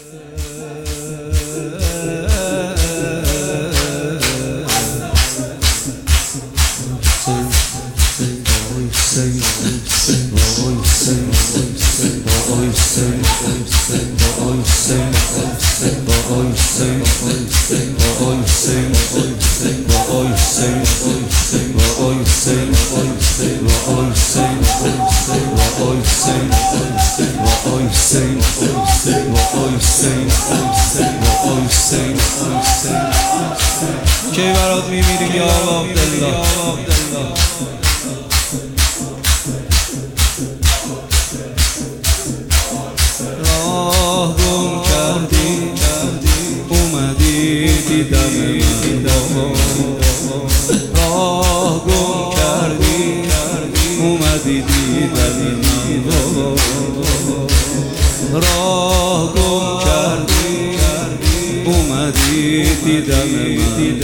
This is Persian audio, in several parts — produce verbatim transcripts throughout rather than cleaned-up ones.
کی برات میمیری یا عبدالله؟ راه گم کردی اومدی دیدم من، راه گم کردی اومدی دیدم من، راه گم کردی اومدی دیدم من.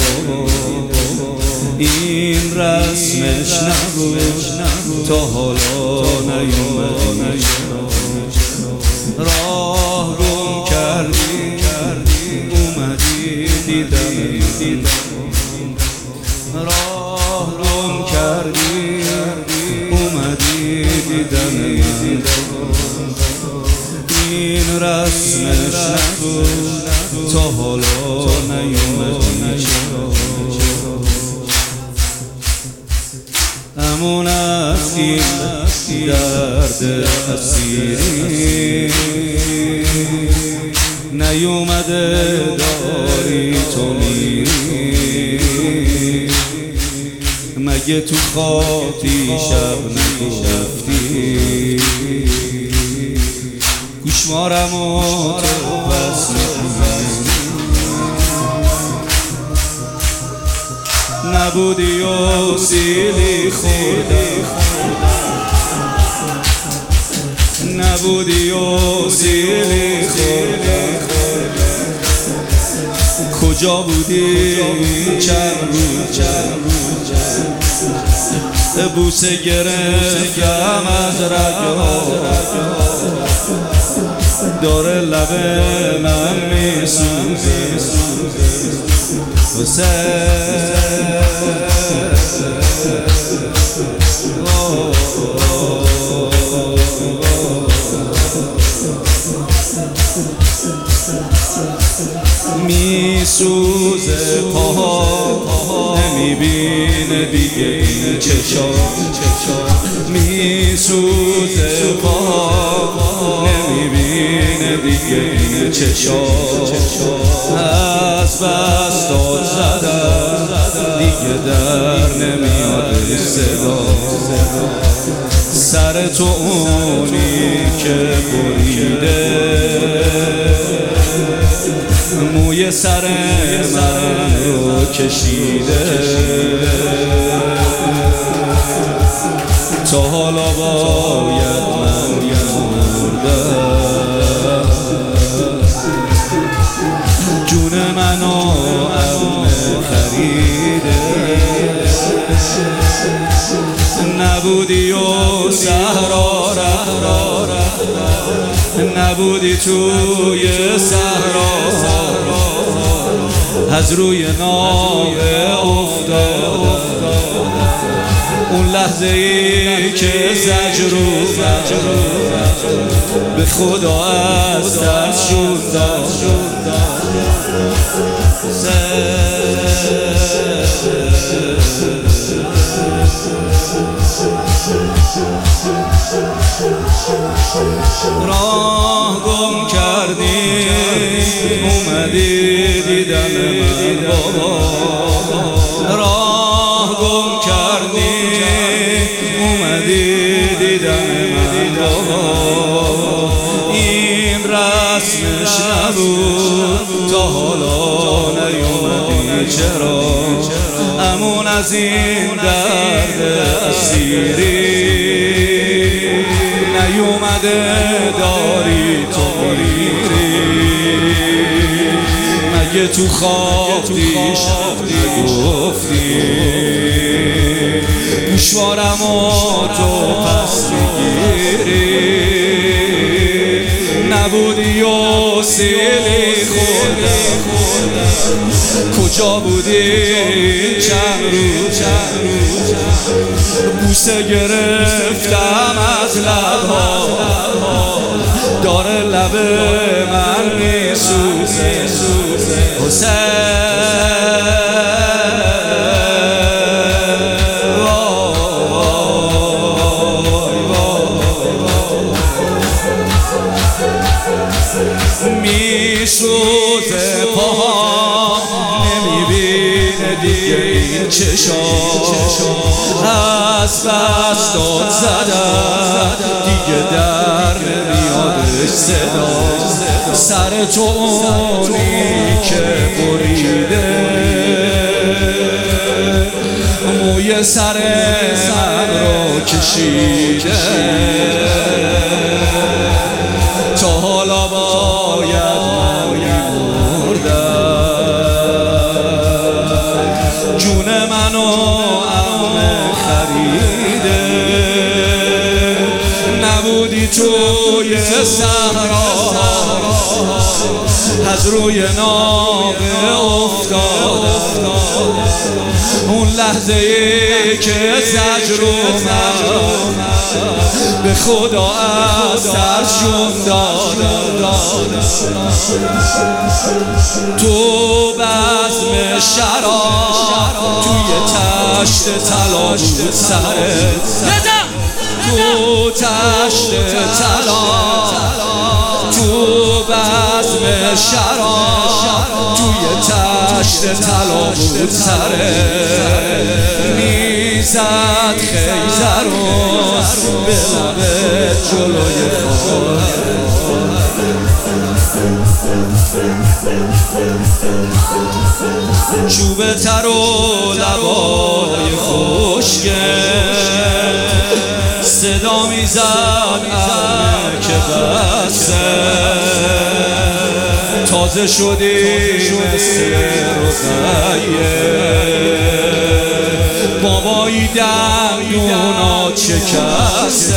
این رسمش نبود تا حالا نیومدی، راه گم کردی اومدی دیدم، راه گم کردی اومدی دیدم. این رسمش نبود تا حالا نیومدی، امون از این درد اسیری نیومده داری تو میری، مگه تو خوابی شب نگفتی گوشوارم و تو پس نبودی و سیلی خوردم، نبودی و سیلی خوردم، کجا بودی چند روز بوسه گرفتم از رگها، داره لب من میسوزه میسوزه پاها نمیبینه دیگه این چشام، میسوزه پاها نمیبینه دیگه این چشام، از بس داد زدم دیگه در نمیاد صدا، سر تو اونی که بریده موی سر من رو کشیده، تا حالا باید من مردم جون منو امن خریده، نبودی و صحرا نبودی توی صحرا، از روی ناقه افتاد اون لحظه ای که زجر و به خدا از دست شد، راه گم کردی اومدی دیدم من بابا، راه گم کردی اومدی دیدم من بابا، این رسمش نبود تا حالا نیومدی، چرا امون از این درد اسیری نیومده داری تو میری، مگه تو خواب دیشب نگفتی گوشوارم و تو پس میگیری، نبودی و سیلی خوردم کجا بودی چند روز بوسه گرفتم از لبها داره لب من میسوزه حسین میسوزه پاها نمیبینه دیگه این چشام از بس داد زدم دیگه در نمیادش صدا سر تو اونی که بریده موی سر من رو کشیده تا حالا باید جون منو عمه خریده نبودی توی صحرا از روی ناقه افتادم اون لحظه ای که زجر اومد به خدا از سرشون دادم تو بزم شراب توی تشت طلا بود سرت تو تشت طلا تو بزم شراب توی تشت طلا بود سرت میزد خیزر و به لبت جلوی خواهر چوب تر و لبای خوشگل صدا میزد عمه که بسه تازه شدی مثل رقیه بابایی دمیونا چکسته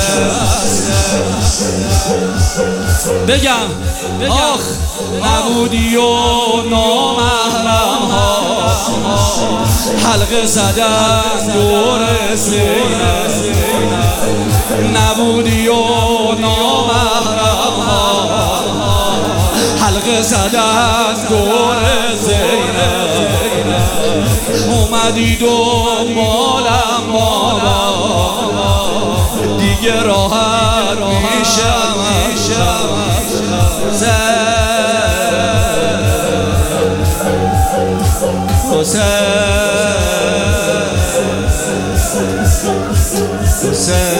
بگم آخ نبودی و نامحرم ها حلقه زدن دور زینب نبودی و نامحرم ها حلقه زدن دور زینب اومدی دنبالم بابا دیگه راحت میشم حسین حسین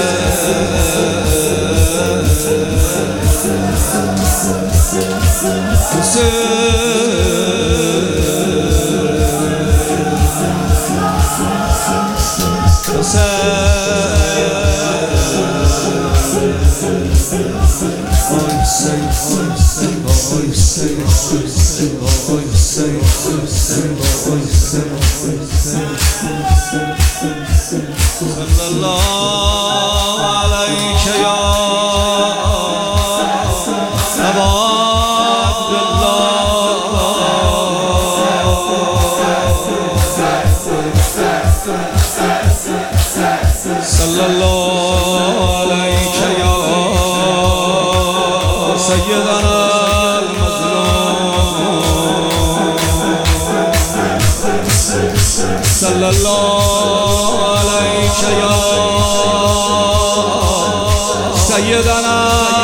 صلی الله علیک یا سیدنا المظلوم صلی الله علیک یا سیدنا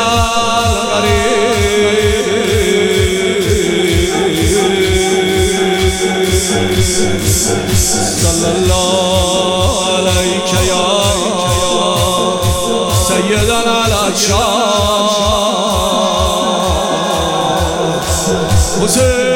صلی الله علیک یا سیدنا الاشراف حسین